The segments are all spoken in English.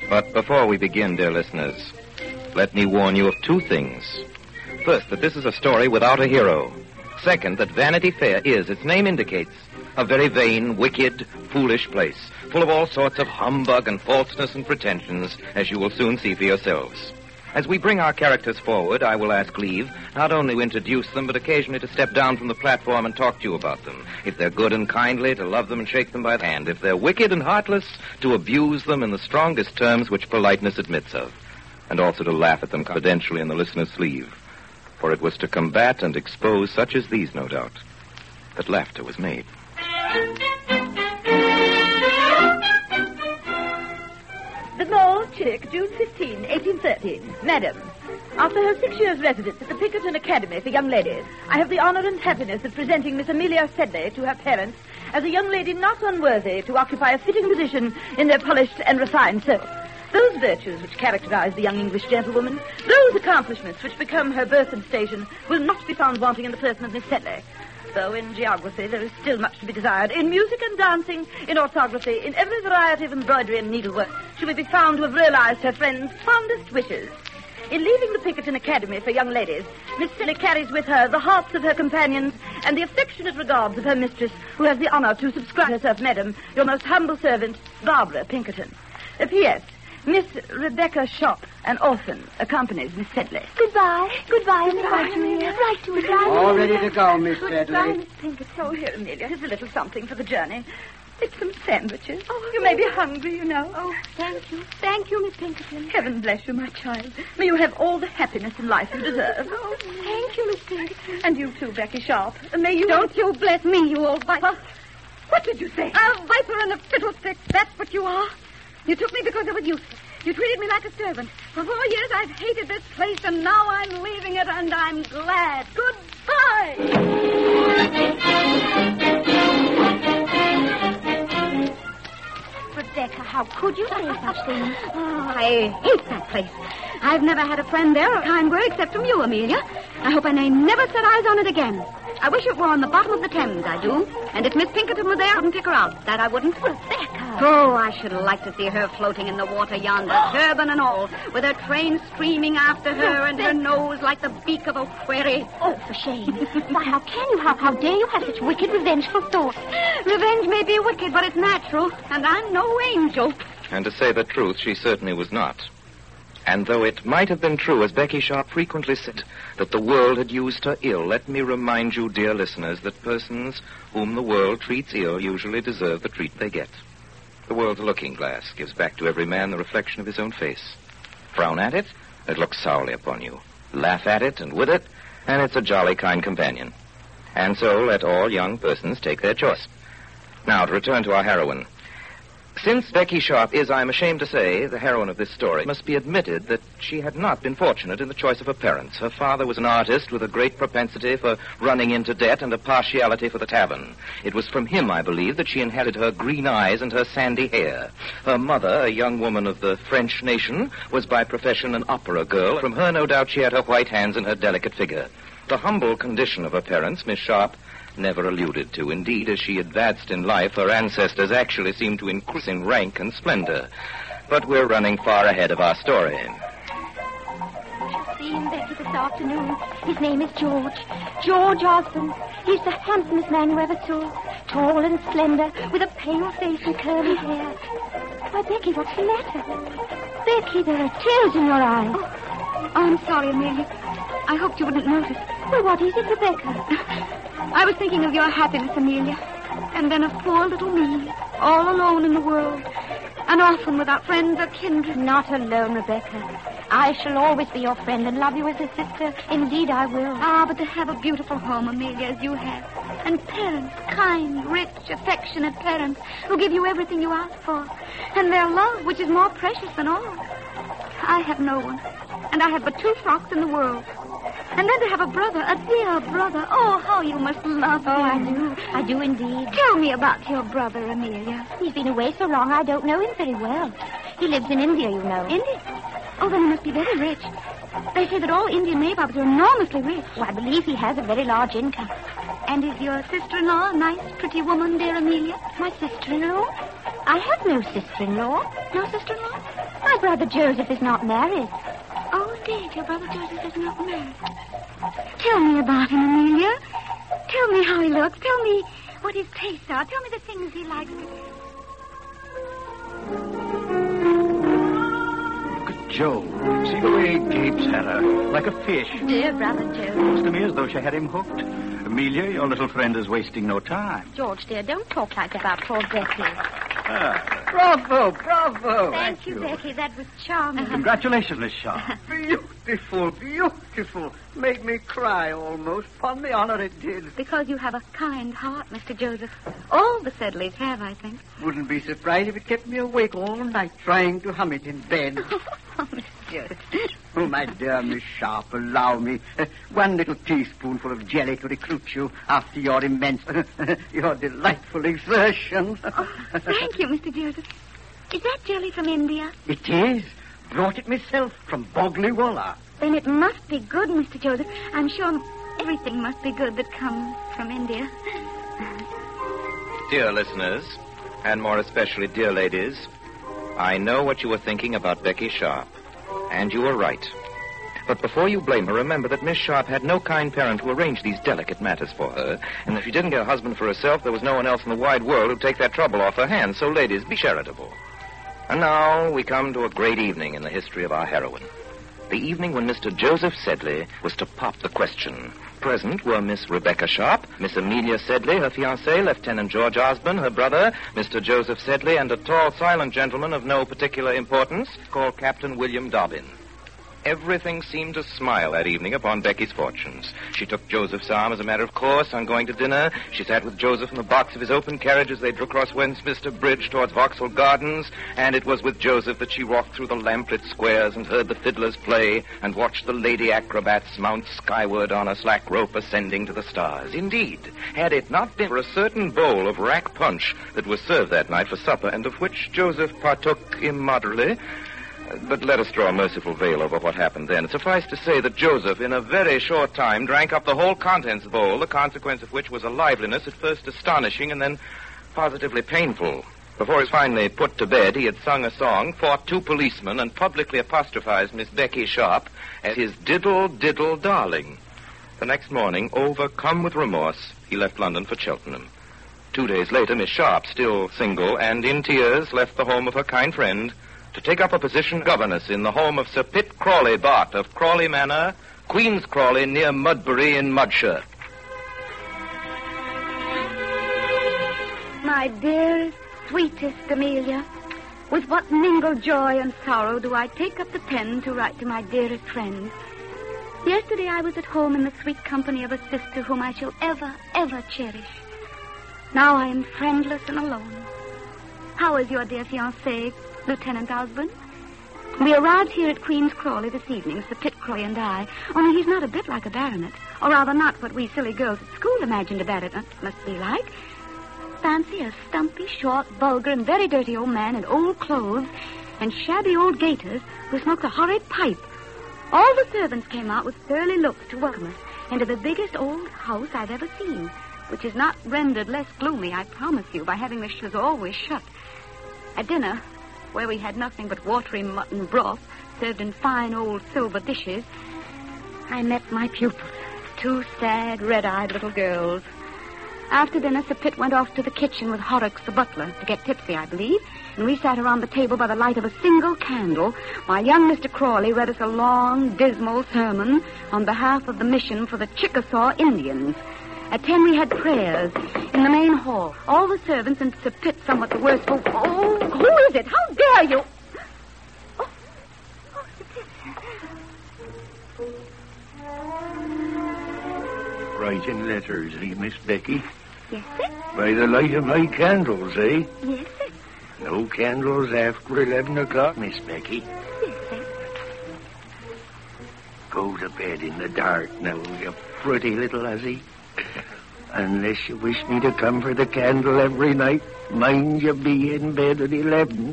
But before we begin, dear listeners, let me warn you of two things. First, that this is a story without a hero. Second, that Vanity Fair is, its name indicates, a very vain, wicked, foolish place, full of all sorts of humbug and falseness and pretensions, as you will soon see for yourselves. As we bring our characters forward, I will ask leave not only to introduce them, but occasionally to step down from the platform and talk to you about them. If they're good and kindly, to love them and shake them by the hand. If they're wicked and heartless, to abuse them in the strongest terms which politeness admits of. And also to laugh at them confidentially in the listener's sleeve. For it was to combat and expose such as these, no doubt, that laughter was made. The Mall, Chinook, June 15, 1813. Madam, after her 6 years' residence at the Pinkerton Academy for Young Ladies, I have the honor and happiness of presenting Miss Amelia Sedley to her parents as a young lady not unworthy to occupy a fitting position in their polished and refined circle. Those virtues which characterize the young English gentlewoman, those accomplishments which become her birth and station, will not be found wanting in the person of Miss Sedley. Though in geography there is still much to be desired. In music and dancing, in orthography, in every variety of embroidery and needlework, she will be found to have realized her friend's fondest wishes. In leaving the Pinkerton Academy for Young Ladies, Miss Sedley carries with her the hearts of her companions and the affectionate regards of her mistress, who has the honor to subscribe herself, Madam, your most humble servant, Barbara Pinkerton. P.S. Miss Rebecca Shop, an orphan, accompanies Miss Sedley. Goodbye. Goodbye, Miss Amelia. Right to it. All ready to go, Miss Sedley. Goodbye, Miss Pinkerton. Oh, here, Amelia. Here's a little something for the journey. It's some sandwiches. Oh, you may be hungry, you know. Oh, thank you. Thank you, Miss Pinkerton. Heaven bless you, my child. May you have all the happiness in life you deserve. Oh, thank you, Miss Pinkerton. And you too, Becky Sharp. May you... Don't you bless me, you old viper. What did you say? A viper and a fiddlestick. That's what you are. You took me because I was useless. You treated me like a servant. For 4 years I've hated this place, and now I'm leaving it, and I'm glad. Goodbye! Rebecca, how could you say such things? Oh, I hate that place. I've never had a friend there or a kind word except from you, Amelia. I hope I may never set eyes on it again. I wish it were on the bottom of the Thames, I do. And if Miss Pinkerton were there, I wouldn't pick her out. That I wouldn't. Rebecca! Oh, I should like to see her floating in the water yonder, turban and all, with her train streaming after her and her nose like the beak of a wherry. Oh, for shame. Why, how can you? How dare you have such wicked, revengeful thoughts? Revenge may be wicked, but it's natural, and I'm no angel. And to say the truth, she certainly was not. And though it might have been true, as Becky Sharp frequently said, that the world had used her ill, let me remind you, dear listeners, that persons whom the world treats ill usually deserve the treat they get. The world's looking glass gives back to every man the reflection of his own face. Frown at it, it looks sourly upon you. Laugh at it and with it, and it's a jolly, kind companion. And so let all young persons take their choice. Now, to return to our heroine. Since Becky Sharp is, I'm ashamed to say, the heroine of this story, it must be admitted that she had not been fortunate in the choice of her parents. Her father was an artist with a great propensity for running into debt and a partiality for the tavern. It was from him, I believe, that she inherited her green eyes and her sandy hair. Her mother, a young woman of the French nation, was by profession an opera girl. From her, no doubt, she had her white hands and her delicate figure. The humble condition of her parents, Miss Sharp, never alluded to. Indeed, as she advanced in life, her ancestors actually seemed to increase in rank and splendor. But we're running far ahead of our story. I shall see him, Becky, this afternoon. His name is George. George Osborne. He's the handsomest man you ever saw. Tall and slender, with a pale face and curly hair. Why, Becky, what's the matter? Becky, there are tears in your eyes. Oh, I'm sorry, Amelia. I hoped you wouldn't notice. Well, what is it, Rebecca? I was thinking of your happiness, Amelia. And then of poor little me, all alone in the world. An orphan without friends or kindred. Not alone, Rebecca. I shall always be your friend and love you as a sister. Indeed, I will. Ah, but to have a beautiful home, Amelia, as you have. And parents, kind, rich, affectionate parents, who give you everything you ask for. And their love, which is more precious than all. I have no one. And I have but 2 frocks in the world. And then to have a brother, a dear brother. Oh, how you must love him. Oh, I do. I do indeed. Tell me about your brother, Amelia. He's been away so long, I don't know him very well. He lives in India, you know. India? Oh, then he must be very rich. They say that all Indian nabobs are enormously rich. Oh, I believe he has a very large income. And is your sister-in-law a nice, pretty woman, dear Amelia? My sister-in-law? I have no sister-in-law. No sister-in-law? My brother Joseph is not married. Oh, indeed, your brother Joseph is not married. Tell me about him, Amelia. Tell me how he looks. Tell me what his tastes are. Tell me the things he likes. Look at Joe. See the way he gapes at her, like a fish. Dear brother Joseph. Looks to me as though she had him hooked. Amelia, your little friend is wasting no time. George, dear, don't talk like that about poor Becky. Bravo, bravo. Thank you, Becky. That was charming. Congratulations, Miss Shaw. Beautiful, beautiful. Made me cry almost. Upon the honor it did. Because you have a kind heart, Mr. Joseph. All the Sedleys have, I think. Wouldn't be surprised if it kept me awake all night trying to hum it in bed. Oh, Mr. Joseph. Oh, my dear Miss Sharp, allow me. One little teaspoonful of jelly to recruit you after your immense, your delightful exertions. Oh, thank you, Mr. Joseph. Is that jelly from India? It is. Brought it myself from Bogley-Walla. Then it must be good, Mr. Joseph. I'm sure everything must be good that comes from India. Dear listeners, and more especially dear ladies, I know what you were thinking about Becky Sharp. And you were right. But before you blame her, remember that Miss Sharp had no kind parent to arrange these delicate matters for her. And if she didn't get a husband for herself, there was no one else in the wide world who'd take that trouble off her hands. So, ladies, be charitable. And now we come to a great evening in the history of our heroine. The evening when Mr. Joseph Sedley was to pop the question. Present were Miss Rebecca Sharp, Miss Amelia Sedley, her fiancé, Lieutenant George Osborne, her brother, Mr. Joseph Sedley, and a tall, silent gentleman of no particular importance called Captain William Dobbin. Everything seemed to smile that evening upon Becky's fortunes. She took Joseph's arm as a matter of course on going to dinner. She sat with Joseph in the box of his open carriage as they drew across Westminster Bridge towards Vauxhall Gardens, and it was with Joseph that she walked through the lamplit squares and heard the fiddlers play and watched the lady acrobats mount skyward on a slack rope ascending to the stars. Indeed, had it not been for a certain bowl of rack punch that was served that night for supper and of which Joseph partook immoderately. But let us draw a merciful veil over what happened then. Suffice to say that Joseph, in a very short time, drank up the whole contents of the bowl, the consequence of which was a liveliness at first astonishing and then positively painful. Before he was finally put to bed, he had sung a song, fought two policemen, and publicly apostrophized Miss Becky Sharp as his diddle, diddle, darling. The next morning, overcome with remorse, he left London for Cheltenham. 2 days later, Miss Sharp, still single and in tears, left the home of her kind friend to take up a position governess in the home of Sir Pitt Crawley, Bart, of Crawley Manor, Queen's Crawley, near Mudbury in Mudshire. My dearest, sweetest Amelia, with what mingled joy and sorrow do I take up the pen to write to my dearest friend. Yesterday I was at home in the sweet company of a sister whom I shall ever, ever cherish. Now I am friendless and alone. How is your dear fiancé, Lieutenant Osborne? We arrived here at Queen's Crawley this evening, Sir Pitt Crawley and I, only he's not a bit like a baronet, or rather not what we silly girls at school imagined a baronet must be like. Fancy a stumpy, short, vulgar, and very dirty old man in old clothes and shabby old gaiters who smoked a horrid pipe. All the servants came out with surly looks to welcome us into the biggest old house I've ever seen, which is not rendered less gloomy, I promise you, by having the shutters always shut. At dinner, where we had nothing but watery mutton broth served in fine old silver dishes, I met my pupils, two sad, red-eyed little girls. After dinner, Sir Pitt went off to the kitchen with Horrocks, the butler, to get tipsy, I believe, and we sat around the table by the light of a single candle while young Mr. Crawley read us a long, dismal sermon on behalf of the mission for the Chickasaw Indians. At 10 we had prayers in the main hall. All the servants and Sir Pitt somewhat the worse for... Oh, who is it? How dare you? Oh, Sir Pitt. Writing letters, Miss Becky? Yes, sir. By the light of my candles, eh? Yes, sir. No candles after 11 o'clock, Miss Becky. Yes, sir. Go to bed in the dark now, you pretty little hussy. Unless you wish me to come for the candle every night, mind you be in bed at 11.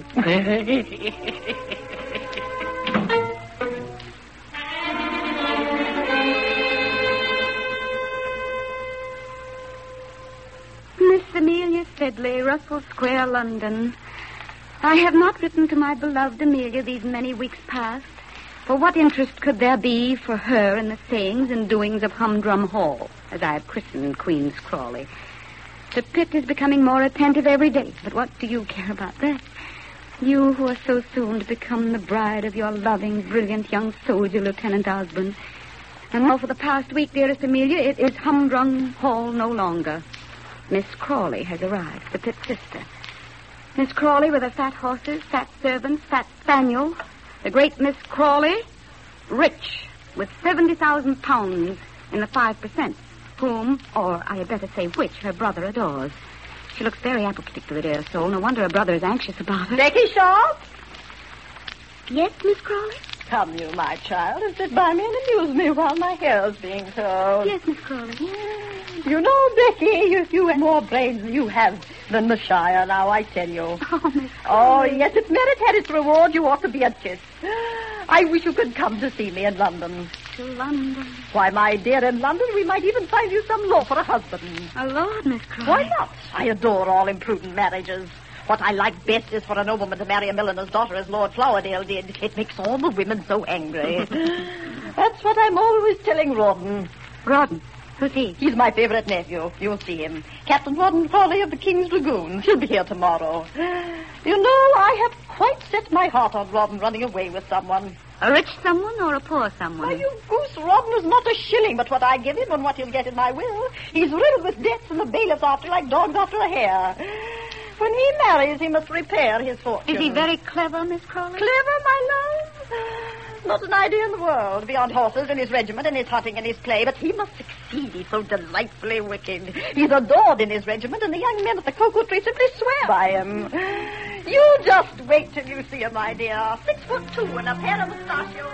Miss Amelia Sedley, Russell Square, London. I have not written to my beloved Amelia these many weeks past. For what interest could there be for her in the sayings and doings of Humdrum Hall, as I have christened Queen's Crawley? Sir Pitt is becoming more attentive every day, but what do you care about that? You who are so soon to become the bride of your loving, brilliant young soldier, Lieutenant Osborne. And now for the past week, dearest Amelia, it is Humdrum Hall no longer. Miss Crawley has arrived, the Pitt sister. Miss Crawley with her fat horses, fat servants, fat spaniel. The great Miss Crawley, rich, with 70,000 pounds in the 5%, whom, or I had better say which, her brother adores. She looks very apoplectic to the dear soul. No wonder her brother is anxious about her. Becky Sharp? Yes, Miss Crawley? Come, you, my child, and sit by me and amuse me while my hair is being curled. Yes, Miss Crawley. You know, Becky, you have more brains than you have than the Shire now, I tell you. Oh, Miss Crawley. Oh, yes, if merit had its reward, you ought to be a kiss. I wish you could come to see me in London. To London. Why, my dear, in London we might even find you some law for a husband. Oh, Lord, Miss Crawley. Why not? I adore all imprudent marriages. What I like best is for a nobleman to marry a milliner's daughter as Lord Flowerdale did. It makes all the women so angry. That's what I'm always telling Rawdon. Rawdon? Who's he? He's my favorite nephew. You'll see him. Captain Rawdon Crawley of the King's Lagoon. He'll be here tomorrow. You know, I have quite set my heart on Rawdon running away with someone. A rich someone or a poor someone? Why, you goose, Rawdon is not a shilling but what I give him and what he'll get in my will. He's riddled with debts and the bailiffs after like dogs after a hare. When he marries, he must repair his fortune. Is he very clever, Miss Crawley? Clever, my love? Not an idea in the world, beyond horses and his regiment and his hunting and his play, but he must succeed. He's so delightfully wicked. He's adored in his regiment, and the young men at the Cocoa Tree simply swear by him. You just wait till you see him, my dear. 6'2" and a pair of mustachios.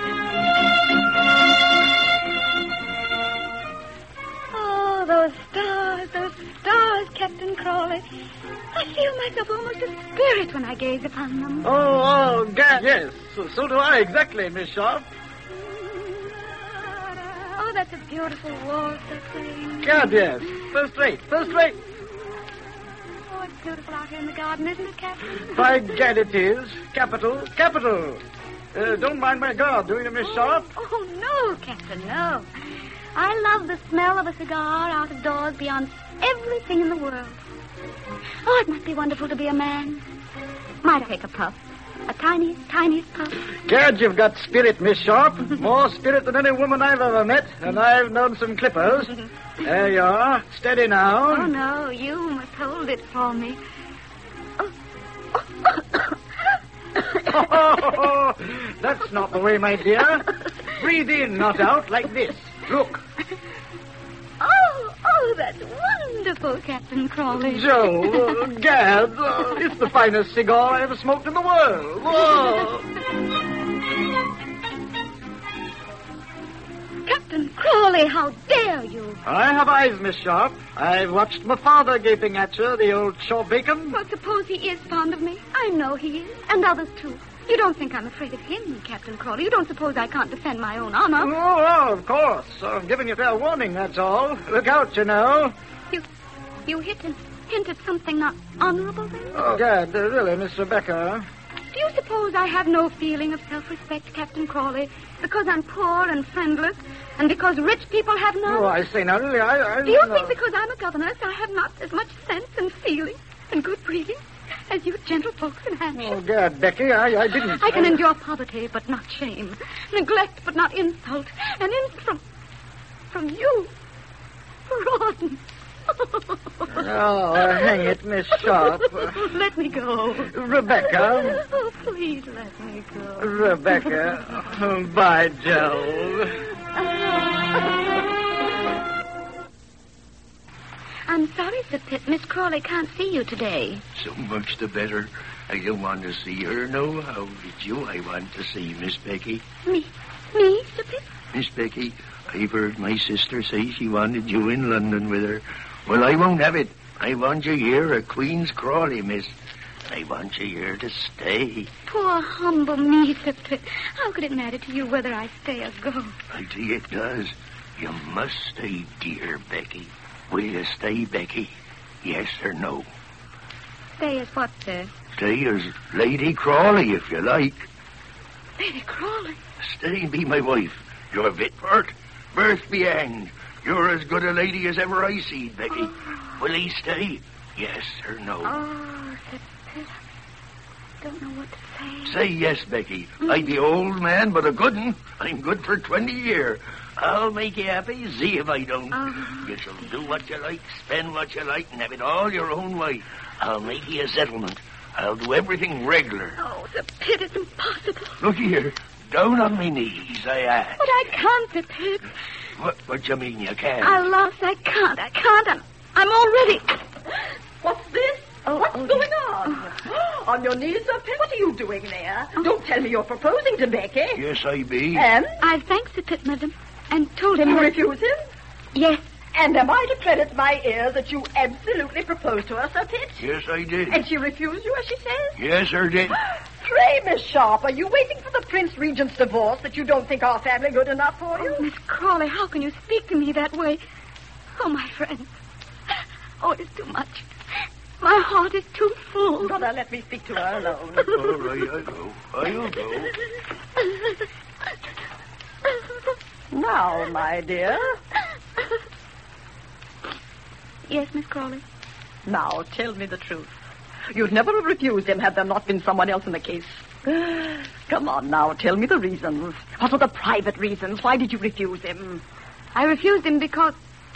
Oh, those stars, Captain Crawley. I feel myself almost a spirit when I gaze upon them. Gad, yes. So do I, exactly, Miss Sharp. Oh, that's a beautiful waltz, that thing. Gad, yes. First rate. Oh, it's beautiful out here in the garden, isn't it, Captain? By gad, it is. Capital. Don't mind my guard, do you, Miss Sharp? Oh, no, Captain, no. I love the smell of a cigar out of doors beyond everything in the world. Oh, it must be wonderful to be a man. Might I take a puff? A tiniest puff? Gad, you've got spirit, Miss Sharp. More spirit than any woman I've ever met, and I've known some clippers. There you are. Steady now. Oh, no, you must hold it for me. Oh, that's not the way, my dear. Breathe in, not out, like this. Look. Oh, that's wonderful, Captain Crawley. Joe, Gad, it's the finest cigar I ever smoked in the world. Oh. Captain Crawley, how dare you? I have eyes, Miss Sharp. I've watched my father gaping at you, the old Shaw Bacon. Well, suppose he is fond of me. I know he is, and others, too. You don't think I'm afraid of him, Captain Crawley. You don't suppose I can't defend my own honor. Oh, of course. I'm giving you fair warning, that's all. Look out, you know. You hinted something not honorable then? Oh, Gad, really, Miss Rebecca. Do you suppose I have no feeling of self-respect, Captain Crawley, because I'm poor and friendless, and because rich people have none? Oh, I say now, really, I Do you think because I'm a governess I have not as much sense and feeling and good breeding as you gentlefolks in Hampshire? Oh, Gad, Becky, I didn't... I can endure poverty, but not shame. Neglect, but not insult. And from you, Rawdon. Oh, hang it, Miss Sharp. Let me go. Rebecca. Oh, please let me go. Rebecca. By Jove. I'm sorry, Sir Pitt. Miss Crawley can't see you today. So much the better. I don't want to see her, no. How did you I want to see, Miss Becky? Me, Sir Pitt? Miss Becky, I've heard my sister say she wanted you in London with her. Well, I won't have it. I want you here at Queen's Crawley, miss. I want you here to stay. Poor, humble me, Sir Pitt. How could it matter to you whether I stay or go? I tell you it does. You must stay, dear Becky. Will you stay, Becky? Yes or no? Stay as what, sir? Stay as Lady Crawley, if you like. Lady Crawley? Stay and be my wife. You're fit for it. Birth be hanged. You're as good a lady as ever I seed, Becky. Oh. Will he stay? Yes or no? Oh, Sir Pitt. I don't know what to say. Say yes, Becky. I be old man, but a good un. I'm good for 20 year. I'll make you happy, see if I don't. Oh. You shall do what you like, spend what you like, and have it all your own way. I'll make you a settlement. I'll do everything regular. Oh, Sir Pitt, it's impossible. Look here. Down on my knees, I ask. But I can't, Sir Pitt. What you mean you can't? I lost. I can't. I'm all ready. What's this? What's going on? On your knees, Sir Pitt? What are you doing there? Don't tell me you're proposing to Becky. Yes, I be. And? I've thanked Sir Pitt, madam, and told him You that... refuse him? Yes. And am I to credit my ears that you absolutely proposed to her, Sir Pitt? Yes, I did. And she refused you, as she says? Yes, I did. Pray, Miss Sharp, are you waiting for the Prince Regent's divorce that you don't think our family good enough for you? Oh, Miss Crawley, how can you speak to me that way? Oh, my friend. Oh, it's too much. My heart is too full. Brother, let me speak to her alone. All right, I'll go. Now, my dear. Yes, Miss Crawley. Now, tell me the truth. You'd never have refused him had there not been someone else in the case. Come on now, tell me the reasons. What were the private reasons? Why did you refuse him? I refused him because...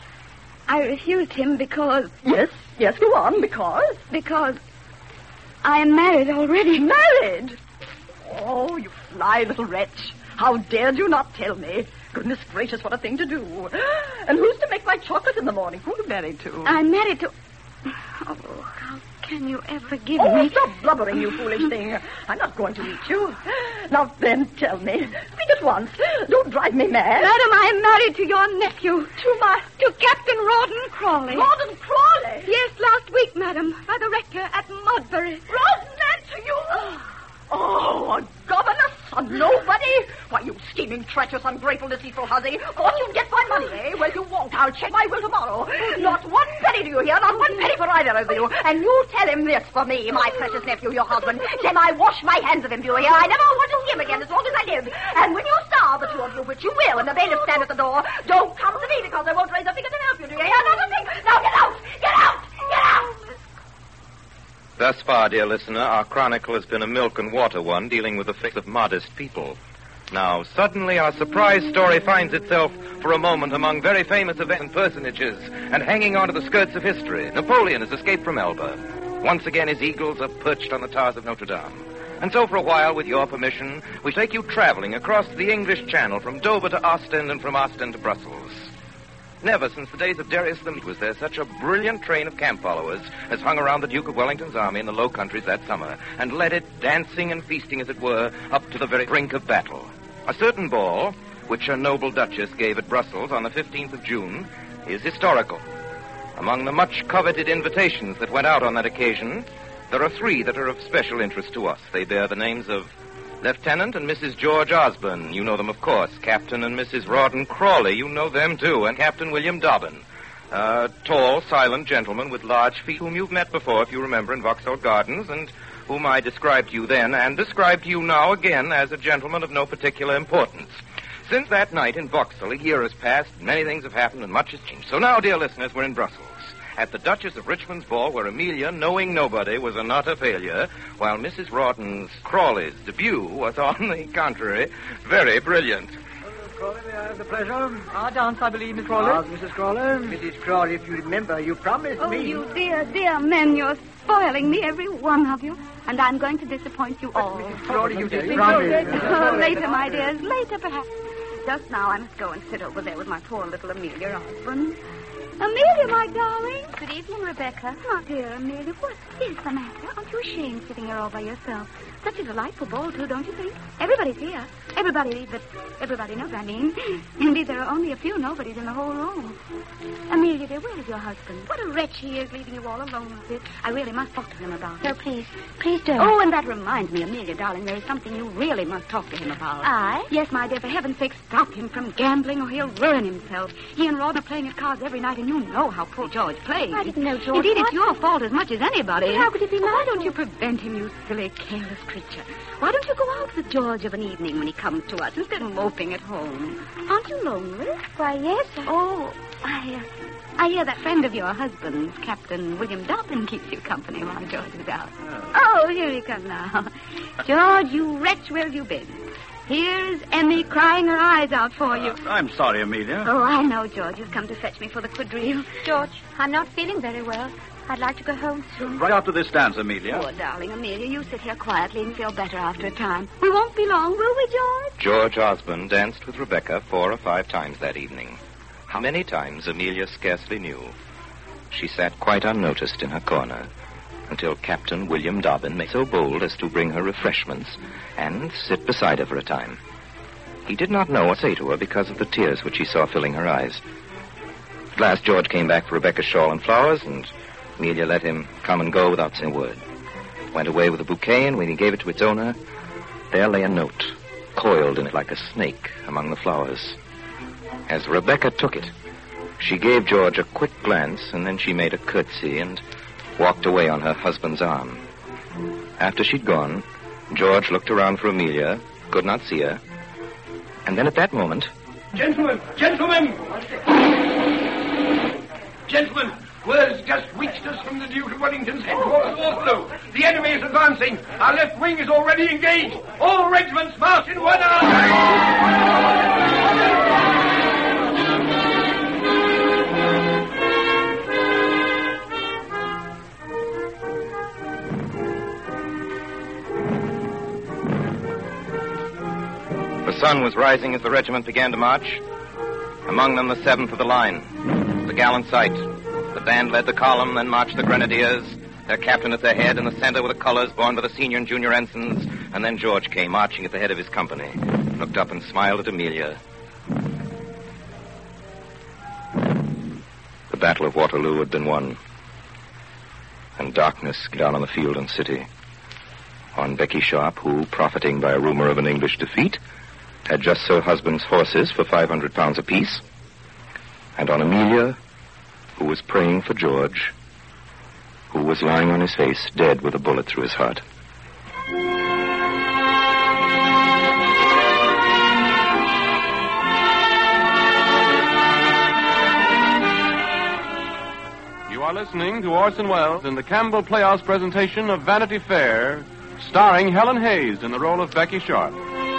Yes, go on, because? Because I am married already. Married? Oh, you sly little wretch. How dared you not tell me? Goodness gracious, what a thing to do. And who's to make my chocolate in the morning? Who are you married to? I'm married to... Oh, how can you ever give Oh, me... stop blubbering, you foolish thing. I'm not going to eat you. Now then, tell me. Speak at once. Don't drive me mad. Madam, I am married to your nephew. To Captain Rawdon Crawley. Rawdon Crawley? Yes, last week, madam, by the rector at Mudbury. Rawdon, that to you? Oh, a governess, a nobody? Why, you scheming, treacherous, ungrateful, deceitful hussy. Thought you'd get my money, eh? Well, you won't. I'll check my will tomorrow. Not one penny, do you hear? Not one penny for either of you. And you tell him this for me, my precious nephew, your husband. Then I wash my hands of him, do you hear? I never want to see him again as long as I live. And when you starve, the two of you, which you will, and the bailiff stand at the door, don't come to me because I won't raise a finger to help you, do you hear? Not a thing. Now get out! Get out! Get out! Thus far, dear listener, our chronicle has been a milk and water one dealing with the fate of modest people. Now, suddenly our surprise story finds itself for a moment among very famous events and personages and hanging onto the skirts of history. Napoleon has escaped from Elba. Once again, his eagles are perched on the towers of Notre Dame. And so, for a while, with your permission, we take you traveling across the English Channel from Dover to Ostend and from Ostend to Brussels. Never since the days of Darius the Mede was there such a brilliant train of camp followers as hung around the Duke of Wellington's army in the Low Countries that summer, and led it, dancing and feasting, as it were, up to the very brink of battle. A certain ball, which her noble Duchess gave at Brussels on the 15th of June, is historical. Among the much-coveted invitations that went out on that occasion, there are three that are of special interest to us. They bear the names of Lieutenant and Mrs. George Osborne. You know them, of course. Captain and Mrs. Rawdon Crawley. You know them, too. And Captain William Dobbin. A tall, silent gentleman with large feet whom you've met before, if you remember, in Vauxhall Gardens, and whom I described to you then and describe to you now again as a gentleman of no particular importance. Since that night in Vauxhall, a year has passed, many things have happened, and much has changed. So now, dear listeners, we're in Brussels, at the Duchess of Richmond's ball, where Amelia, knowing nobody, was an utter failure, while Mrs. Rawdon Crawley's debut was, on the contrary, very brilliant. Miss Crawley, may I have the pleasure? Our dance, I believe, Miss Crawley. Mrs. Crawley? Mrs. Crawley, if you remember, you promised Oh, me... you dear, dear men, you're spoiling me, every one of you. And I'm going to disappoint you all. Mrs. Crawley, you did Okay. promise. Later, my dears, later, perhaps. Just now, I must go and sit over there with my poor little Amelia Osborne. Amelia, my darling. Good evening, Rebecca. Oh, dear Amelia, what is the matter? Aren't you ashamed sitting here all by yourself? Such a delightful ball, too, don't you think? Everybody's here. Everybody knows, I mean. Indeed, there are only a few nobodies in the whole room. Amelia, dear, where is your husband? What a wretch he is, leaving you all alone with this. I really must talk to him about it. No, please don't. Oh, and that reminds me, Amelia, darling, there is something you really must talk to him about. I? Yes, my dear, for heaven's sake, stop him from gambling or he'll ruin himself. He and Ron are playing at cards every night, and you know how poor George plays. I didn't know George. Indeed, it's your fault as much as anybody. But how could it be my Why don't fault? you prevent him, you silly, careless creature? Why don't you go out with George of an evening when he comes to us instead of moping at home? Aren't you lonely? Why, yes. Oh, I hear that friend of your husband's, Captain William Dobbin, keeps you company while George is out. Oh, here he comes now. George, you wretch, where have you been? Here's Emmy crying her eyes out for you. I'm sorry, Amelia. Oh, I know, George. You've come to fetch me for the quadrille. George, I'm not feeling very well. I'd like to go home soon. Right after this dance, Amelia. Poor darling Amelia, you sit here quietly and feel better after a time. We won't be long, will we, George? George Osborne danced with Rebecca 4 or 5 times that evening. How many times Amelia scarcely knew. She sat quite unnoticed in her corner until Captain William Dobbin made so bold as to bring her refreshments and sit beside her for a time. He did not know what to say to her because of the tears which he saw filling her eyes. At last, George came back for Rebecca's shawl and flowers, and Amelia let him come and go without saying a word. Went away with a bouquet, and when he gave it to its owner, there lay a note, coiled in it like a snake among the flowers. As Rebecca took it, she gave George a quick glance, and then she made a curtsy and walked away on her husband's arm. After she'd gone, George looked around for Amelia, could not see her, and then at that moment... Gentlemen! Word's just reached us from the Duke of Wellington's headquarters, Waterloo. The enemy is advancing. Our left wing is already engaged. All regiments march in one army. The sun was rising as the regiment began to march. Among them, the 7th of the line. The gallant sight. The band led the column, then marched the grenadiers, their captain at their head, in the center were the colors borne by the senior and junior ensigns, and then George came marching at the head of his company, looked up and smiled at Amelia. The Battle of Waterloo had been won, and darkness down on the field and city. On Becky Sharp, who, profiting by a rumor of an English defeat, had just sold her husband's horses for £500 apiece, and on Amelia, who was praying for George, who was lying on his face, dead with a bullet through his heart. You are listening to Orson Welles in the Campbell Playhouse presentation of Vanity Fair, starring Helen Hayes in the role of Becky Sharp.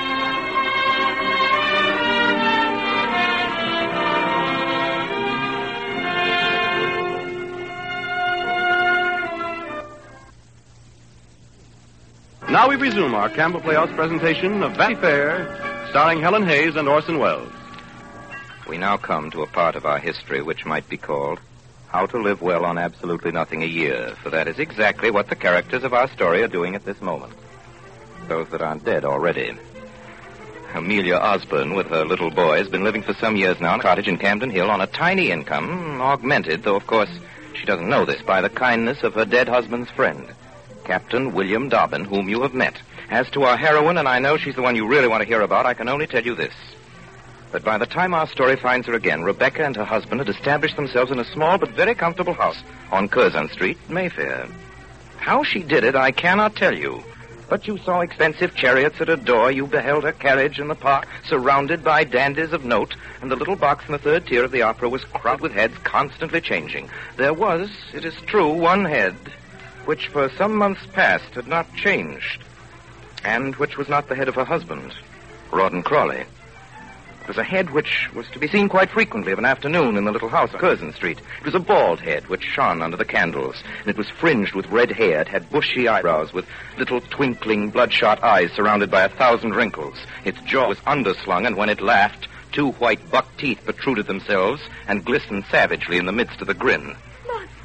Now we resume our Campbell Playhouse presentation of Vanity Fair, starring Helen Hayes and Orson Welles. We now come to a part of our history which might be called How to Live Well on Absolutely Nothing a Year, for that is exactly what the characters of our story are doing at this moment. Those that aren't dead already. Amelia Osborne, with her little boy, has been living for some years now in a cottage in Camden Hill on a tiny income, augmented, though of course she doesn't know this, by the kindness of her dead husband's friend, Captain William Dobbin, whom you have met. As to our heroine, and I know she's the one you really want to hear about, I can only tell you this. But by the time our story finds her again, Rebecca and her husband had established themselves in a small but very comfortable house on Curzon Street, Mayfair. How she did it, I cannot tell you. But you saw expensive chariots at her door, you beheld her carriage in the park, surrounded by dandies of note, and the little box in the third tier of the opera was crowded with heads constantly changing. There was, it is true, one head which for some months past had not changed, and which was not the head of her husband, Rawdon Crawley. It was a head which was to be seen quite frequently of an afternoon in the little house on Curzon Street. It was a bald head which shone under the candles, and it was fringed with red hair. It had bushy eyebrows with little twinkling, bloodshot eyes surrounded by 1,000 wrinkles. Its jaw was underslung, and when it laughed, 2 white buck teeth protruded themselves and glistened savagely in the midst of the grin.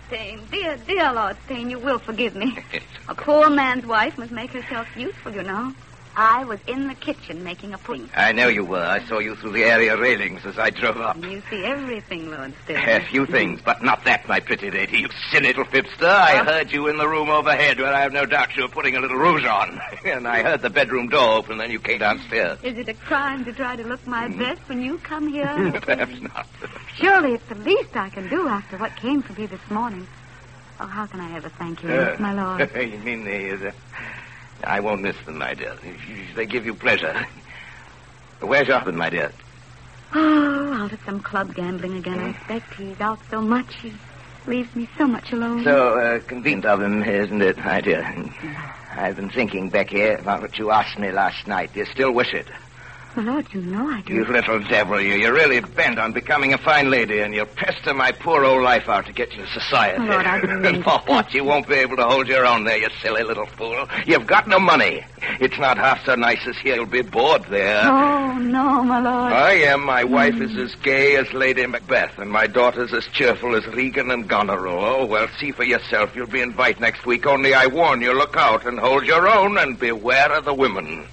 Stane, dear Lord Stane, you will forgive me. A poor man's wife must make herself useful, you know. I was in the kitchen making a pudding. I know you were. I saw you through the area railings as I drove up. You see everything, Lord Stane. A few things, but not that, my pretty lady. You silly little fipster. I heard you in the room overhead where I have no doubt you were putting a little rouge on. And I heard the bedroom door open, and then you came downstairs. Is it a crime to try to look my best when you come here? Perhaps not. Surely it's the least I can do after what came for me this morning. Oh, how can I ever thank you, my lord? You mean I won't miss them, my dear. They give you pleasure. Where's your husband, my dear? Oh, out at some club gambling again, I expect. He's out so much, he leaves me so much alone. So convenient of him, isn't it, my dear? I've been thinking, Becky, about what you asked me last night. Do you still wish it? My lord, you know I do. You little devil, you. You're really bent on becoming a fine lady, and you'll pester my poor old life out to get you to society. My lord, I didn't mean for what? You won't be able to hold your own there, you silly little fool. You've got no money. It's not half so nice as here. You'll be bored there. Oh, no, my lord. I am. My wife is as gay as Lady Macbeth, and my daughter's as cheerful as Regan and Goneril. Oh, well, see for yourself. You'll be invited next week, only I warn you, look out and hold your own and beware of the women.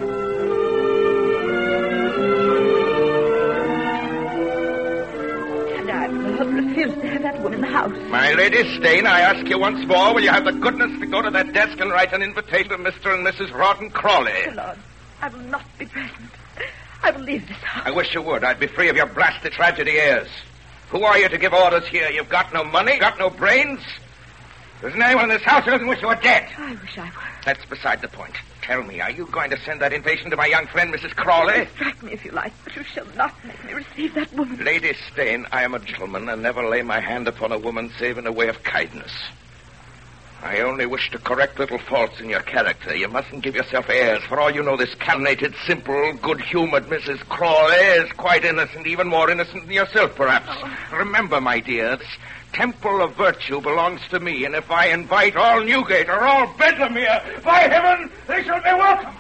Refuse to have that woman in the house. My Lady Stane, I ask you once more, will you have the goodness to go to that desk and write an invitation to Mr. and Mrs. Rawdon Crawley? My lord, I will not be present. I will leave this house. I wish you would. I'd be free of your blasted tragedy airs. Who are you to give orders here? You've got no money, got no brains. There's anyone in this house who doesn't wish you were dead. I wish I were. That's beside the point. Tell me, are you going to send that invitation to my young friend, Mrs. Crawley? Strike me if you like, but you shall not make me receive that woman. Lady Stane, I am a gentleman and never lay my hand upon a woman save in a way of kindness. I only wish to correct little faults in your character. You mustn't give yourself airs. For all you know, this calculated, simple, good-humored Mrs. Crawley is quite innocent, even more innocent than yourself, perhaps. Oh. Remember, my dear, this temple of virtue belongs to me, and if I invite all Newgate or all Bedlam here, by heaven, they shall be welcome.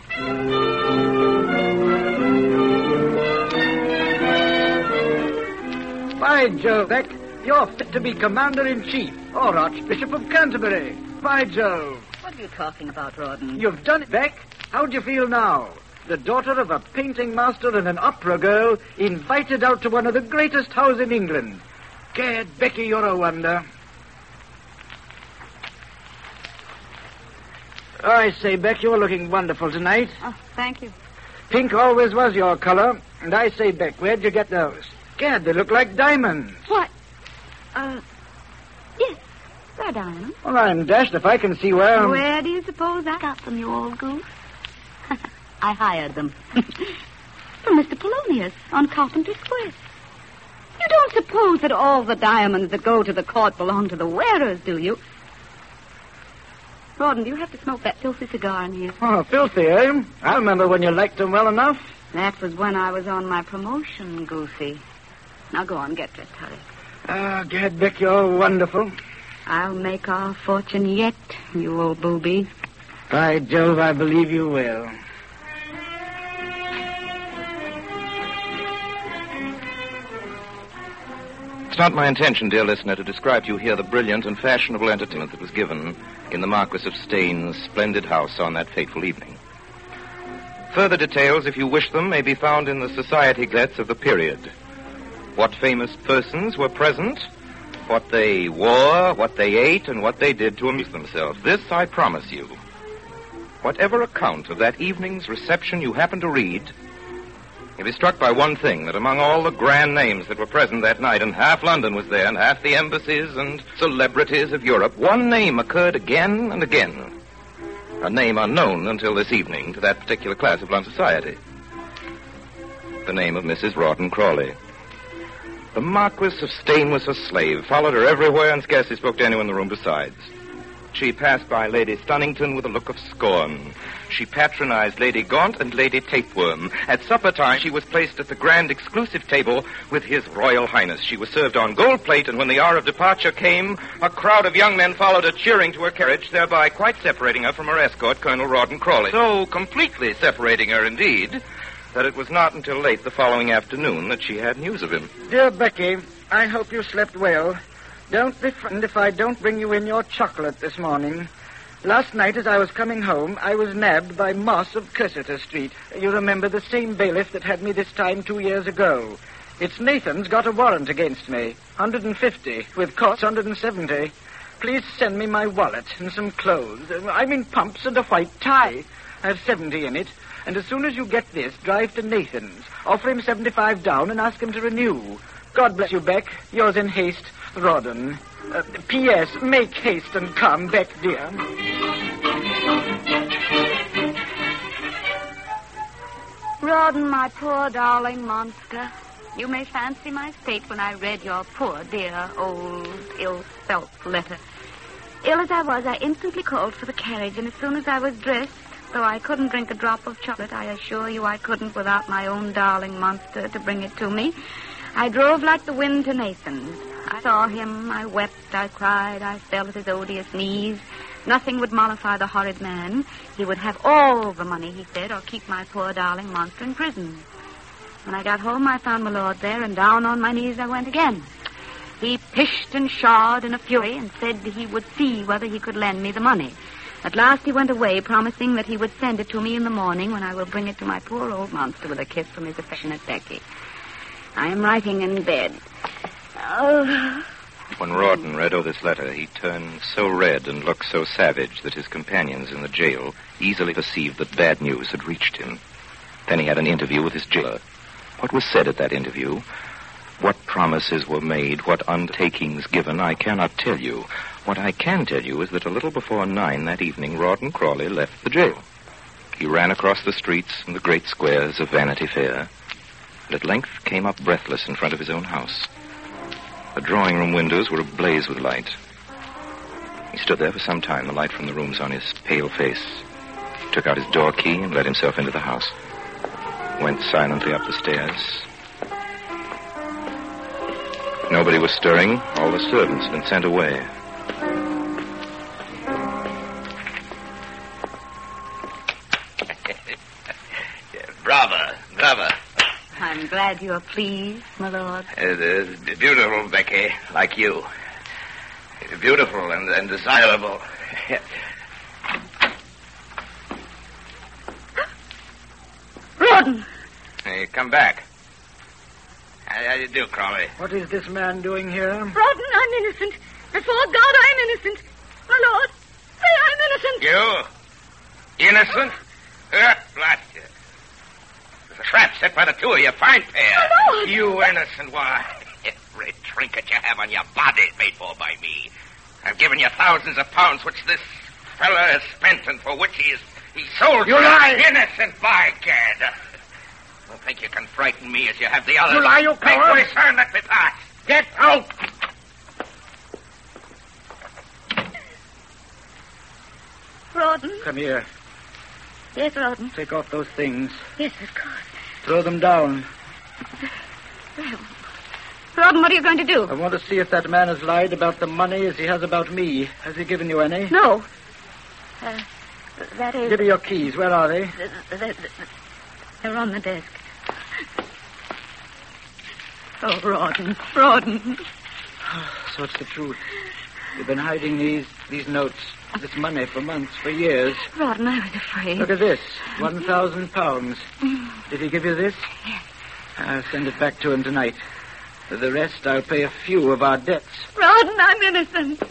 By Jove, Beck, you're fit to be Commander-in-Chief or Archbishop of Canterbury. By Jove. What are you talking about, Rawdon? You've done it, Beck. How do you feel now? The daughter of a painting master and an opera girl invited out to one of the greatest houses in England. Gad, Becky, you're a wonder. I say, Beck, you're looking wonderful tonight. Oh, thank you. Pink always was your color. And I say, Beck, where'd you get those? Gad, they look like diamonds. What? Yes, they're diamonds. Well, I'm dashed if I can see where... Where do you suppose I got them, you old goose? I hired them. From Mr. Polonius on Carpenter Square. You don't suppose that all the diamonds that go to the court belong to the wearers, do you? Rawdon, do you have to smoke that filthy cigar in here? Oh, filthy, eh? I remember when you liked them well enough. That was when I was on my promotion, Goosey. Now go on, get dressed, hurry. Ah, Gad, Beck, you're wonderful. I'll make our fortune yet, you old booby. By Jove, I believe you will. It's not my intention, dear listener, to describe to you here the brilliant and fashionable entertainment that was given in the Marquis of Stane's splendid house on that fateful evening. Further details, if you wish them, may be found in the society gazettes of the period. What famous persons were present, what they wore, what they ate, and what they did to amuse themselves. This I promise you. Whatever account of that evening's reception you happen to read, you'll be struck by one thing, that among all the grand names that were present that night, and half London was there, and half the embassies and celebrities of Europe, one name occurred again and again. A name unknown until this evening to that particular class of London society. The name of Mrs. Rawdon Crawley. The Marquis of Stane was her slave, followed her everywhere, and scarcely spoke to anyone in the room besides. She passed by Lady Stunnington with a look of scorn. She patronized Lady Gaunt and Lady Tapeworm. At supper time, she was placed at the grand exclusive table with His Royal Highness. She was served on gold plate, and when the hour of departure came, a crowd of young men followed her, cheering to her carriage, thereby quite separating her from her escort, Colonel Rawdon Crawley. So completely separating her, indeed, that it was not until late the following afternoon that she had news of him. Dear Becky, I hope you slept well. Don't be frightened if I don't bring you in your chocolate this morning. Last night, as I was coming home, I was nabbed by Moss of Cursitor Street. You remember the same bailiff that had me this time 2 years ago. It's Nathan's got a warrant against me. 150, with costs 170. Please send me my wallet and some clothes. I mean pumps and a white tie. I have 70 in it. And as soon as you get this, drive to Nathan's. Offer him 75 down and ask him to renew. God bless you, Beck. Yours in haste, Rawdon. P.S. Make haste and come, Beck, dear. Rawdon, my poor darling monster. You may fancy my state when I read your poor, dear, old, ill-spelt letter. Ill as I was, I instantly called for the carriage, and as soon as I was dressed, though I couldn't drink a drop of chocolate, I assure you I couldn't without my own darling monster to bring it to me, I drove like the wind to Nathan's. I saw him, I wept, I cried, I fell at his odious knees. Nothing would mollify the horrid man. He would have all the money, he said, or keep my poor darling monster in prison. When I got home, I found my lord there, and down on my knees I went again. He pished and pshawed in a fury and said he would see whether he could lend me the money. At last he went away, promising that he would send it to me in the morning when I will bring it to my poor old monster with a kiss from his affectionate Becky. I am writing in bed. Oh. When Rawdon read over this letter, he turned so red and looked so savage that his companions in the jail easily perceived that bad news had reached him. Then he had an interview with his jailer. What was said at that interview, what promises were made, what undertakings given, I cannot tell you. What I can tell you is that a little before 9 that evening, Rawdon Crawley left the jail. He ran across the streets and the great squares of Vanity Fair, and at length came up breathless in front of his own house. The drawing-room windows were ablaze with light. He stood there for some time, the light from the rooms on his pale face. He took out his door key and let himself into the house. Went silently up the stairs. Nobody was stirring. All the servants had been sent away. Bravo. I'm glad you're pleased, my lord. Beautiful, Becky, like you. Beautiful and desirable. Rawdon! Hey, come back. How do you do, Crawley? What is this man doing here? Rawdon, I'm innocent. Before God, I'm innocent. My lord, say I'm innocent. You? Innocent? Blast you. There's a trap set by the two of you, fine pair. My lord! You innocent, why? Every trinket you have on your body is paid for by me. I've given you thousands of pounds, which this fella has spent, and for which he sold you. lie! Innocent, by gad. Don't think you can frighten me as you have the others. You lie, you coward! Make way, sir, and let me pass. Get out! Rawdon? Come here. Yes, Rawdon. Take off those things. Yes, of course. Throw them down. Rawdon, what are you going to do? I want to see if that man has lied about the money as he has about me. Has he given you any? No. That is... Give me your keys. Where are they? They're on the desk. Oh, Rawdon. So it's the truth. You've been hiding these notes, this money for months, for years. Rawdon, I was afraid. Look at this. 1,000 pounds. Did he give you this? Yes. I'll send it back to him tonight. For the rest, I'll pay a few of our debts. Rawdon, I'm innocent.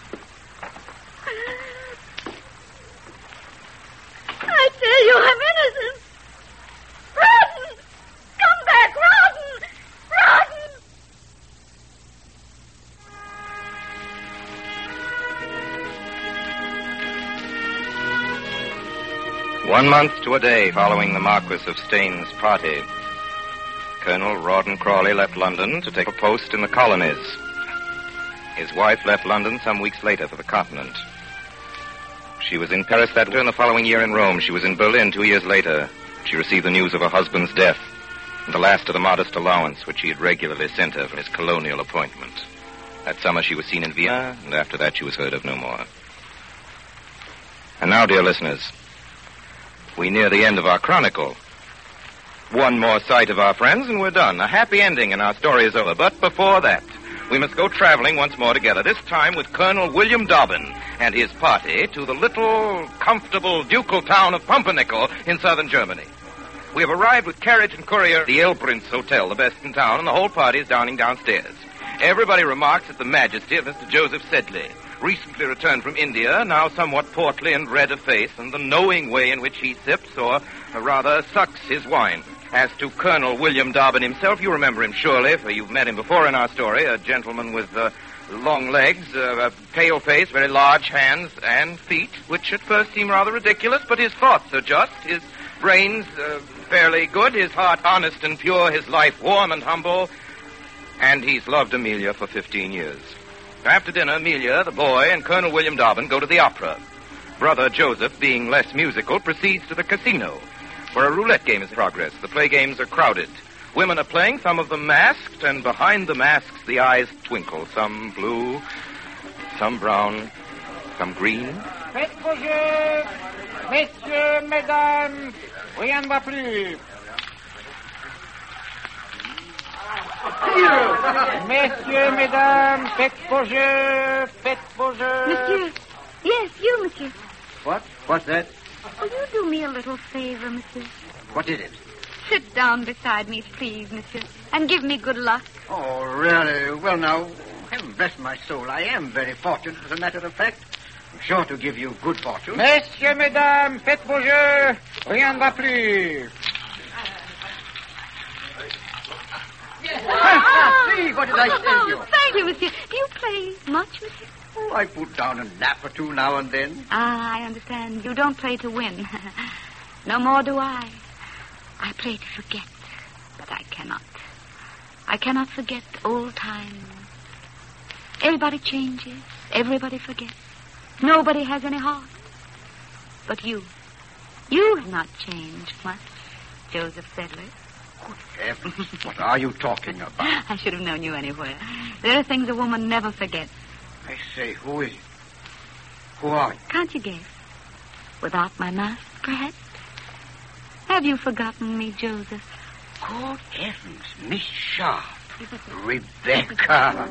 I tell you, I'm innocent. Rawdon! Come back, Rawdon! Rawdon! 1 month to a day following the Marquis of Steyne's party, Colonel Rawdon Crawley left London to take a post in the colonies. His wife left London some weeks later for the continent. She was in Paris that winter, and the following year in Rome. She was in Berlin 2 years later. She received the news of her husband's death and the last of the modest allowance which he had regularly sent her from his colonial appointment. That summer she was seen in Vienna, and after that she was heard of no more. And now, dear listeners, we near the end of our chronicle. One more sight of our friends and we're done. A happy ending and our story is over. But before that, We must go traveling once more together, this time with Colonel William Dobbin and his party to the little, comfortable ducal town of Pumpernickel in southern Germany. We have arrived with carriage and courier at the Elbrinz Hotel, the best in town, and the whole party is dining downstairs. Everybody remarks at the majesty of Mr. Joseph Sedley, recently returned from India, now somewhat portly and red of face, and the knowing way in which he sips, or rather sucks, his wine. As to Colonel William Dobbin himself, you remember him surely, for you've met him before in our story, a gentleman with long legs, a pale face, very large hands and feet, which at first seem rather ridiculous, but his thoughts are just, his brains fairly good, his heart honest and pure, his life warm and humble, and he's loved Amelia for 15 years. After dinner, Amelia, the boy, and Colonel William Dobbin go to the opera. Brother Joseph, being less musical, proceeds to the casino, where a roulette game is in progress. The play games are crowded. Women are playing, some of them masked, and behind the masks the eyes twinkle. Some blue, some brown, some green. Faites vos jeux, messieurs, mesdames, rien ne va plus. Messieurs, mesdames, faites vos jeux, faites vos jeux. Monsieur. Yes, you, monsieur. What? What's that? Will you do me a little favor, monsieur? What is it? Sit down beside me, please, monsieur, and give me good luck. Oh, really? Well, now, heaven bless my soul. I am very fortunate, as a matter of fact. I'm sure to give you good fortune. Messieurs, mesdames, faites vos jeux, rien ne va plus. See, what did I tell you? Thank you, monsieur. Do you play much, monsieur? Oh, I put down a lap or two now and then. Ah, I understand. You don't play to win. No more do I. I play to forget, but I cannot. I cannot forget old times. Everybody changes. Everybody forgets. Nobody has any heart. But you have not changed much, Joseph Sedley. Good heavens, what are you talking about? I should have known you anywhere. There are things a woman never forgets. I say, who is it? Who are you? Can't you guess? Without my mask, perhaps? Have you forgotten me, Joseph? Good heavens, Miss Sharp. Rebecca.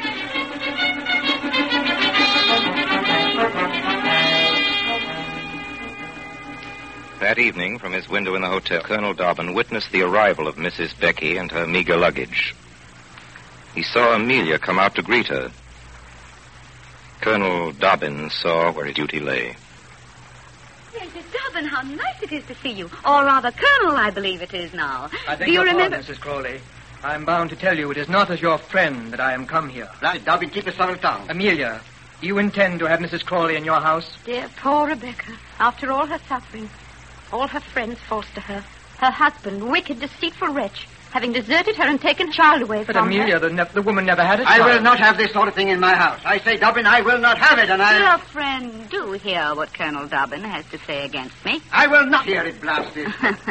That evening, from his window in the hotel, Colonel Dobbin witnessed the arrival of Mrs. Becky and her meager luggage. He saw Amelia come out to greet her. Colonel Dobbin saw where his duty lay. Mrs. Dobbin, how nice it is to see you. Or rather, Colonel, I believe it is now. I beg Do you your remember? pardon, Mrs. Crowley. I'm bound to tell you it is not as your friend that I am come here. Right, Dobbin, keep a subtle tongue. Amelia, do you intend to have Mrs. Crowley in your house? Dear, poor Rebecca. After all her suffering, all her friends false to her, her husband, wicked, deceitful wretch, having deserted her and taken her child away But from Amelia, her. the woman never had a I child. will not have this sort of thing in my house. I say, Dobbin, I will not have it, and Dear friend, do hear what Colonel Dobbin has to say against me. I will not hear it blasted.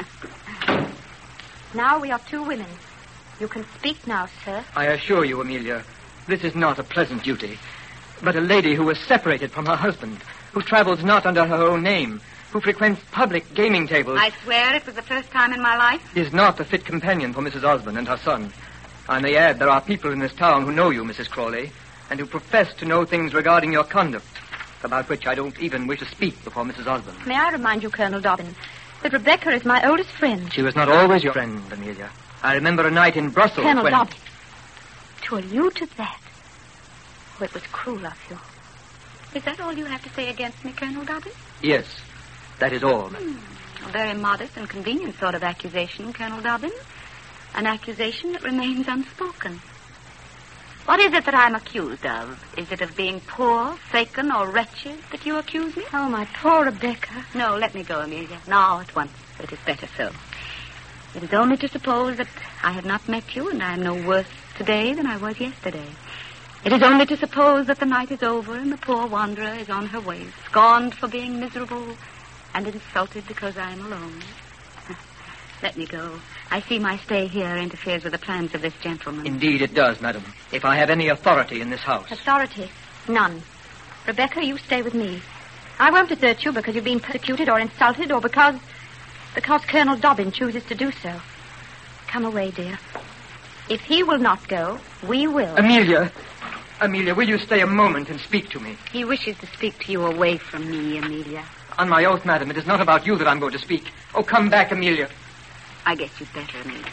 Now we are two women. You can speak now, sir. I assure you, Amelia, this is not a pleasant duty. But a lady who is separated from her husband, who travels not under her own name, who frequents public gaming tables, I swear it was the first time in my life. is not a fit companion for Mrs. Osborne and her son. I may add there are people in this town who know you, Mrs. Crowley, and who profess to know things regarding your conduct, about which I don't even wish to speak before Mrs. Osborne. May I remind you, Colonel Dobbin, that Rebecca is my oldest friend. She was not always your friend, Amelia. I remember a night in Brussels Colonel when... Dobbin, to allude to that, oh, it was cruel of you. Is that all you have to say against me, Colonel Dobbin? Yes, that is all. A very modest and convenient sort of accusation, Colonel Dobbin. An accusation that remains unspoken. What is it that I'm accused of? Is it of being poor, vacant, or wretched that you accuse me? Oh, my poor Rebecca. No, let me go, Amelia. Now, at once. It is better so. It is only to suppose that I have not met you, and I am no worse today than I was yesterday. It is only to suppose that the night is over, and the poor wanderer is on her way, scorned for being miserable, and insulted because I am alone. Let me go. I see my stay here interferes with the plans of this gentleman. Indeed it does, madam. If I have any authority in this house. Authority? None. Rebecca, you stay with me. I won't desert you because you've been persecuted or insulted or because Colonel Dobbin chooses to do so. Come away, dear. If he will not go, we will. Amelia, will you stay a moment and speak to me? He wishes to speak to you away from me, Amelia. On my oath, madam, it is not about you that I'm going to speak. Oh, come back, Amelia. I guess you'd better, Amelia.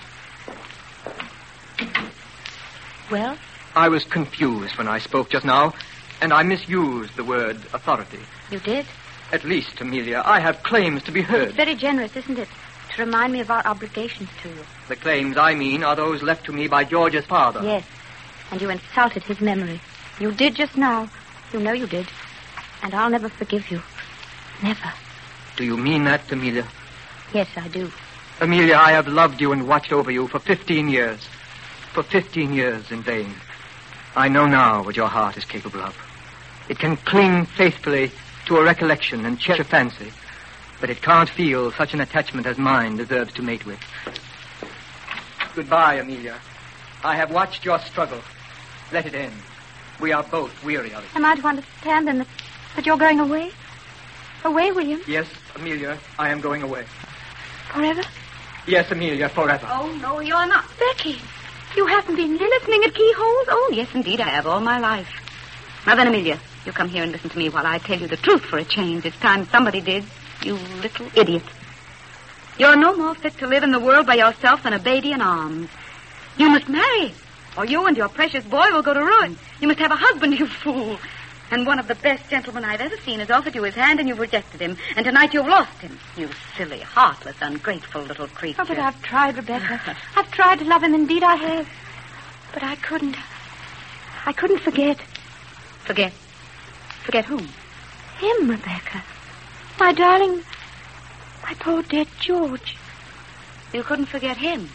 Well? I was confused when I spoke just now, and I misused the word authority. You did? At least, Amelia, I have claims to be heard. It's very generous, isn't it? To remind me of our obligations to you. The claims I mean are those left to me by George's father. Yes, and you insulted his memory. You did just now. You know you did. And I'll never forgive you. Never. Do you mean that, Amelia? Yes, I do. Amelia, I have loved you and watched over you for 15 years. For 15 years in vain. I know now what your heart is capable of. It can cling faithfully to a recollection and cherish a fancy, but it can't feel such an attachment as mine deserves to mate with. Goodbye, Amelia. I have watched your struggle. Let it end. We are both weary of it. Am I to understand, then, that you're going away? Away, William? Yes, Amelia, I am going away. Forever? Yes, Amelia, forever. Oh, no, you're not. Becky, you haven't been Listening at keyholes? Oh, yes, indeed, I have all my life. Now then, Amelia, you come here and listen to me while I tell you the truth for a change. It's time somebody did, you little idiot. You're no more fit to live in the world by yourself than a baby in arms. You must marry, or you and your precious boy will go to ruin. You must have a husband, you fool. And one of the best gentlemen I've ever seen has offered you his hand and you've rejected him. And tonight you've lost him. You silly, heartless, ungrateful little creature. Oh, but I've tried, Rebecca. I've tried to love him. Indeed, I have. But I couldn't. I couldn't forget. Forget? Forget whom? Him, Rebecca. My darling, my poor dead George. You couldn't forget him?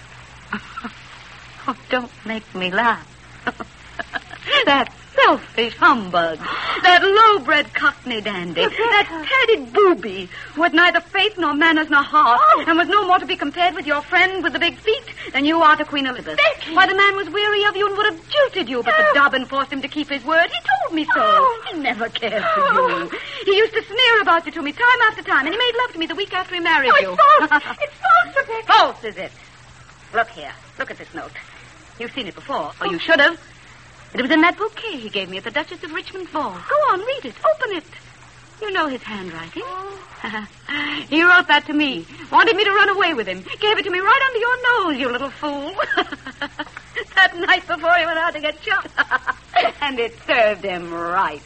Oh, don't make me laugh. That selfish humbug. That low-bred cockney dandy. That padded booby who had neither faith nor manners nor heart and was no more to be compared with your friend with the big feet than you are to Queen Elizabeth. Becky! Why, the man was weary of you and would have jilted you, but the Dobbin forced him to keep his word. He told me so. He never cared for you. He used to sneer about you to me time after time, and he made love to me the week after he married you. It's false. It's false, Rebecca. False, is it? Look here. Look at this note. You've seen it before, or you should have. It was in that bouquet he gave me at the Duchess of Richmond's ball. Go on, read it. Open it. You know his handwriting. He wrote that to me. Wanted me to run away with him. Gave it to me right under your nose, you little fool. That night before he went out to get shot. And it served him right.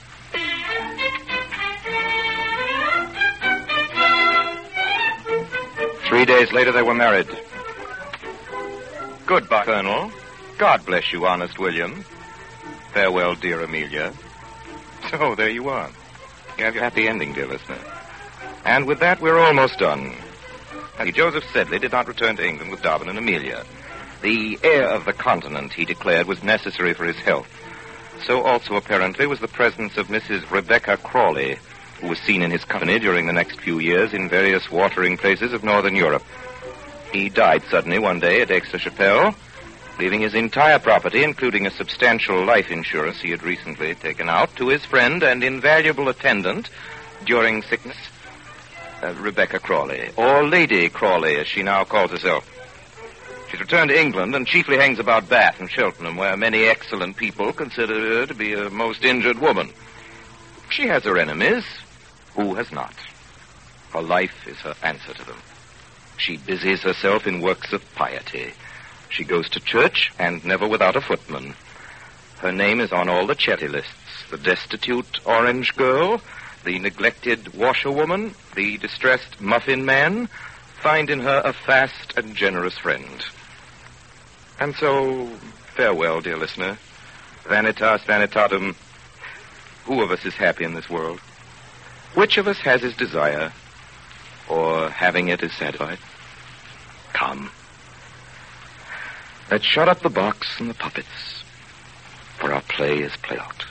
3 days later, they were married. Goodbye, Colonel. God bless you, honest William. Farewell, dear Amelia. So, there you are. You have your happy ending, dear listener. And with that, we're almost done. Joseph Sedley did not return to England with Dobbin and Amelia. The air of the continent, he declared, was necessary for his health. So also, apparently, was the presence of Mrs. Rebecca Crawley, who was seen in his company during the next few years in various watering places of northern Europe. He died suddenly one day at Aix-la-Chapelle, leaving his entire property, including a substantial life insurance he had recently taken out, to his friend and invaluable attendant during sickness, Rebecca Crawley, or Lady Crawley, as she now calls herself. She's returned to England and chiefly hangs about Bath and Cheltenham, where many excellent people consider her to be a most injured woman. She has her enemies. Who has not? Her life is her answer to them. She busies herself in works of piety. She goes to church, and never without a footman. Her name is on all the Chetty lists. The destitute orange girl, the neglected washerwoman, the distressed muffin man, find in her a fast and generous friend. And so, farewell, dear listener. Vanitas vanitatum. Who of us is happy in this world? Which of us has his desire, or having it is satisfied? Come. Let's shut up the box and the puppets, for our play is played out.